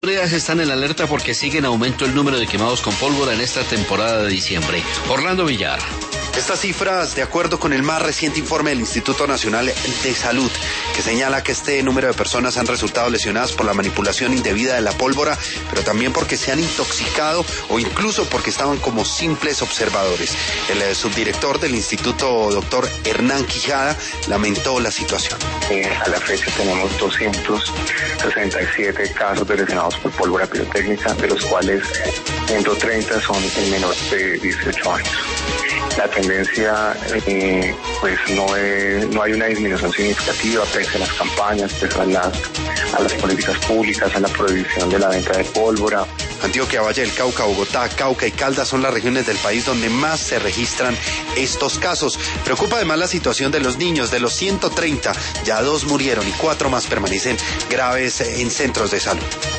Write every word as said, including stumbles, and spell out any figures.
Autoridades están en alerta porque sigue en aumento el número de quemados con pólvora en esta temporada de diciembre. Orlando Villar. Estas cifras, de acuerdo con el más reciente informe del Instituto Nacional de Salud, que señala que este número de personas han resultado lesionadas por la manipulación indebida de la pólvora, pero también porque se han intoxicado o incluso porque estaban como simples observadores. El subdirector del instituto, doctor Hernán Quijada, lamentó la situación. Eh, a la fecha tenemos doscientos sesenta y siete casos de lesionados por pólvora pirotécnica, de los cuales ciento treinta son en menores de dieciocho años. La tendencia, eh, pues no, es, no hay una disminución significativa pese a las campañas, pese a las, a las políticas públicas, a la prohibición de la venta de pólvora. Antioquia, Valle del Cauca, Bogotá, Cauca y Caldas son las regiones del país donde más se registran estos casos. Preocupa además la situación de los niños. De los ciento treinta, ya dos murieron y cuatro más permanecen graves en centros de salud.